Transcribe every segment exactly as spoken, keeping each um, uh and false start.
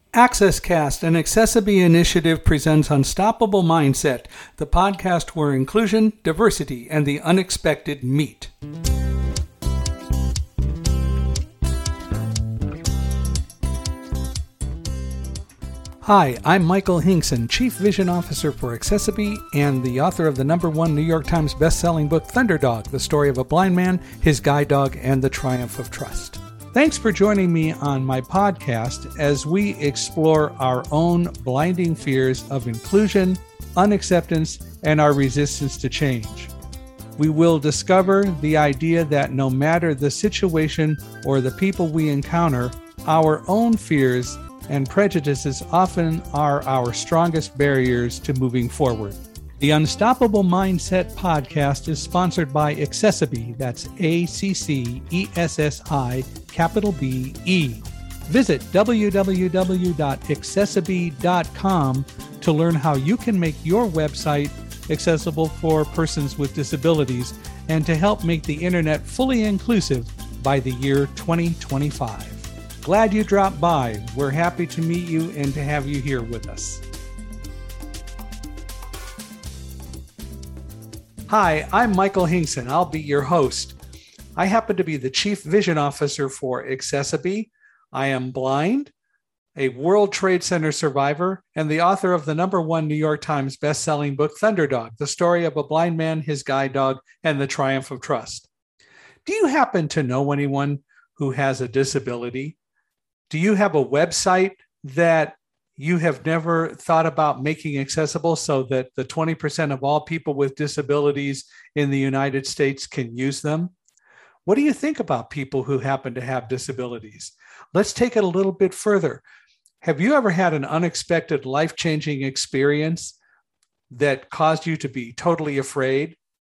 AccessCast, an Accessibility initiative, presents Unstoppable Mindset, the podcast where inclusion, diversity, and the unexpected meet. Hi, I'm Michael Hinkson, Chief Vision Officer for Accessibility and the author of the number one New York Times best-selling book, Thunderdog, the story of a blind man, his guide dog, and the triumph of trust. Thanks for joining me on my podcast as we explore our own blinding fears of inclusion, unacceptance, and our resistance to change. We will discover the idea that no matter the situation or the people we encounter, our own fears and prejudices often are our strongest barriers to moving forward. The Unstoppable Mindset podcast is sponsored by Accessibility, that's A C C E S S I, capital B E. Visit w w w dot accessibility dot com to learn how you can make your website accessible for persons with disabilities and to help make the internet fully inclusive by the year twenty twenty-five. Glad you dropped by. We're happy to meet you and to have you here with us. Hi, I'm Michael Hinkson. I'll be your host. I happen to be the Chief Vision Officer for Accessibility. I am blind, a World Trade Center survivor, and the author of the number one New York Times best-selling book, Thunderdog, the story of a blind man, his guide dog, and the triumph of trust. Do you happen to know anyone who has a disability? Do you have a website that you have never thought about making accessible so that the twenty percent of all people with disabilities in the United States can use them? What do you think about people who happen to have disabilities? Let's take it a little bit further. Have you ever had an unexpected life-changing experience that caused you to be totally afraid?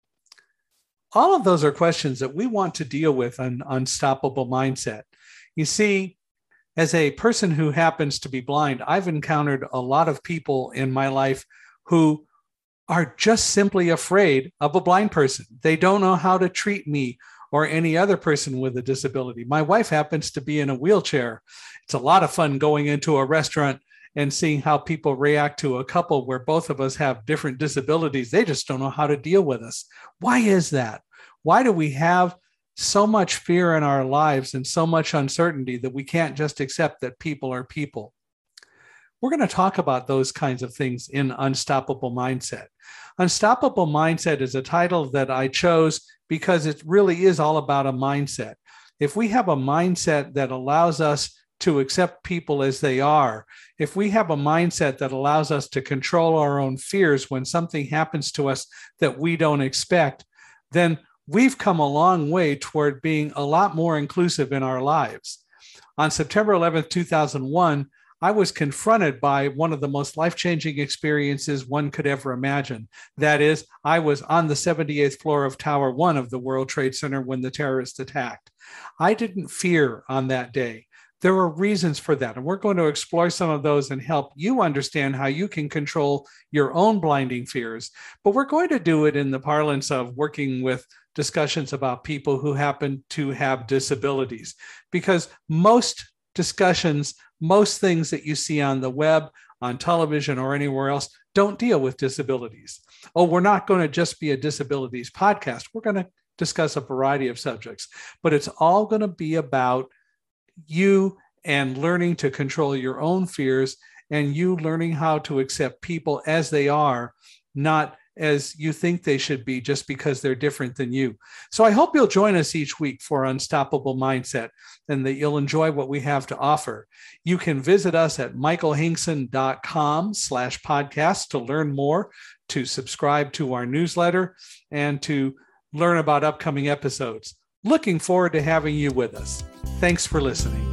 All of those are questions that we want to deal with on Unstoppable Mindset. You see, as a person who happens to be blind, I've encountered a lot of people in my life who are just simply afraid of a blind person. They don't know how to treat me or any other person with a disability. My wife happens to be in a wheelchair. It's a lot of fun going into a restaurant and seeing how people react to a couple where both of us have different disabilities. They just don't know how to deal with us. Why is that? Why do we have so much fear in our lives and so much uncertainty that we can't just accept that people are people? We're going to talk about those kinds of things in Unstoppable Mindset. Unstoppable Mindset is a title that I chose because it really is all about a mindset. If we have a mindset that allows us to accept people as they are, if we have a mindset that allows us to control our own fears when something happens to us that we don't expect, then we've come a long way toward being a lot more inclusive in our lives. On September eleventh, two thousand one, I was confronted by one of the most life-changing experiences one could ever imagine. That is, I was on the seventy-eighth floor of Tower One of the World Trade Center when the terrorists attacked. I didn't fear on that day. There were reasons for that, and we're going to explore some of those and help you understand how you can control your own blinding fears. But we're going to do it in the parlance of working with discussions about people who happen to have disabilities, because most discussions, most things that you see on the web, on television, or anywhere else don't deal with disabilities. Oh, we're not going to just be a disabilities podcast. We're going to discuss a variety of subjects, but it's all going to be about you and learning to control your own fears and you learning how to accept people as they are, not as you think they should be just because they're different than you. So I hope you'll join us each week for Unstoppable Mindset and that you'll enjoy what we have to offer. You can visit us at michaelhinkson.com slash podcast to learn more, to subscribe to our newsletter, and to learn about upcoming episodes. Looking forward to having you with us. Thanks for listening.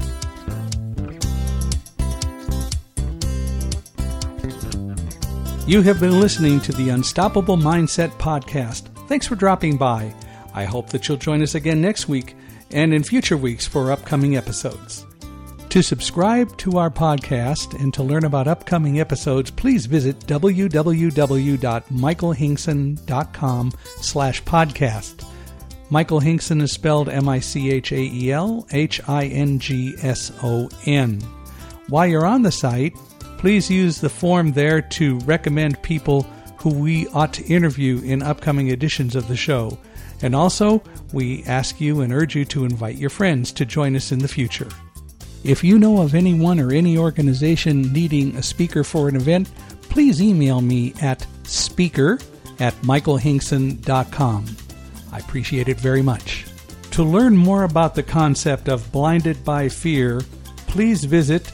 You have been listening to the Unstoppable Mindset podcast. Thanks for dropping by. I hope that you'll join us again next week and in future weeks for upcoming episodes. To subscribe to our podcast and to learn about upcoming episodes, please visit w w w dot michaelhinkson.com slash podcast. Michael Hinkson is spelled M I C H A E L H I N G S O N. While you're on the site, please use the form there to recommend people who we ought to interview in upcoming editions of the show. And also, we ask you and urge you to invite your friends to join us in the future. If you know of anyone or any organization needing a speaker for an event, please email me at speaker at michael hinkson dot com. I appreciate it very much. To learn more about the concept of Blinded by Fear, please visit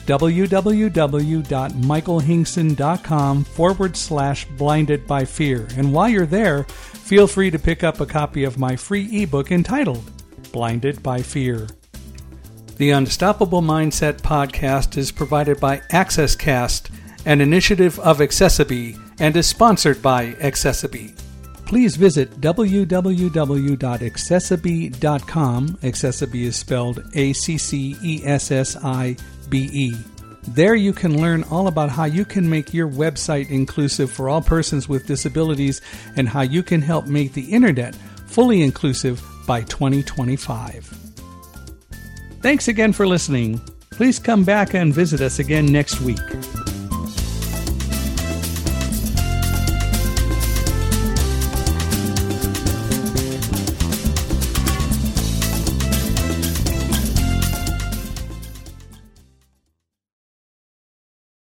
www.michaelhinkson.com forward slash blinded by fear. And while you're there, feel free to pick up a copy of my free ebook entitled Blinded by Fear. The Unstoppable Mindset podcast is provided by AccessCast, an initiative of Accessiby, and is sponsored by Accessiby. Please visit w w w dot accessiby dot com. Accessiby is spelled A C C E S S I B E. There you can learn all about how you can make your website inclusive for all persons with disabilities and how you can help make the internet fully inclusive by twenty twenty-five. Thanks again for listening. Please come back and visit us again next week.